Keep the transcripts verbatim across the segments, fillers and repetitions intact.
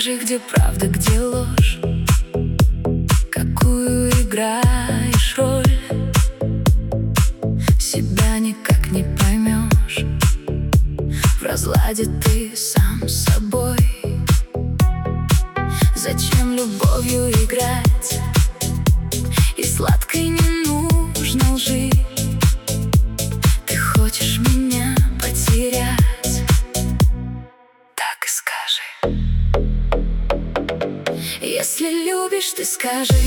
скажи, где правда, где ложь? Какую играешь роль? Себя никак не поймешь. В разладе ты сам с собой. Зачем любовью играть? И сладкой не нужно лжи. Ты хочешь меня потерять? Так и скажи. Если любишь, ты скажи.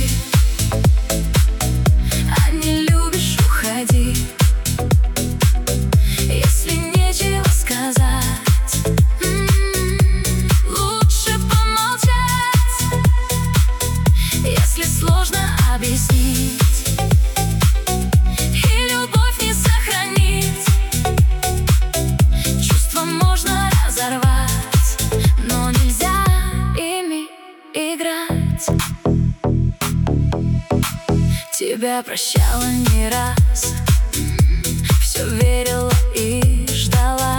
А не любишь, уходи. Если нечего сказать, м-м, лучше помолчать. Если сложно объяснить и любовь не сохранить, чувства можно разорвать, но нельзя ими играть. Тебя прощала не раз, все верила и ждала,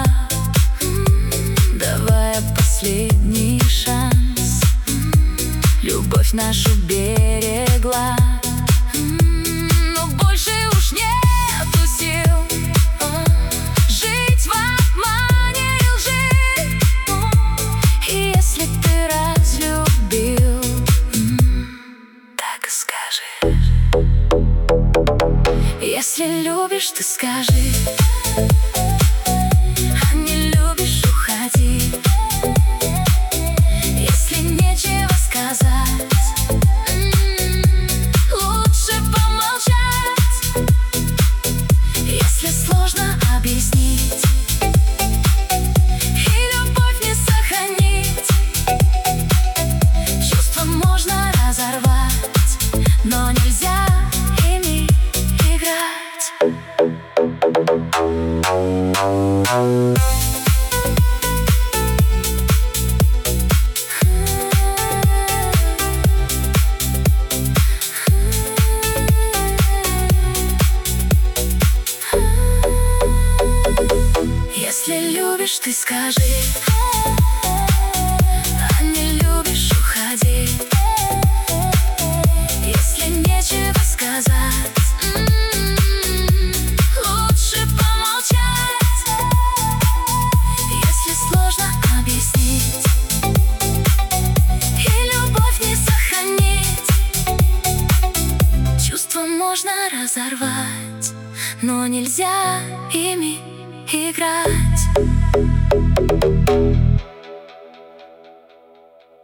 давая последний шанс. Любовь нашу берегла, но больше уж нету сил жить в обмане и лжи. И если ты разлюбил, так и скажи. Если любишь, ты скажи. А не любишь, уходи. Если нечего сказать, м-м, лучше помолчать. Если сложно объяснить и любовь не сохранить, чувства можно разорвать, но нельзя ими играть. Если любишь, ты скажи. А не любишь, уходи. Если нечего сказать, м-м, лучше помолчать. Если сложно объяснить и любовь не сохранить, чувства можно разорвать, но нельзя ими играть.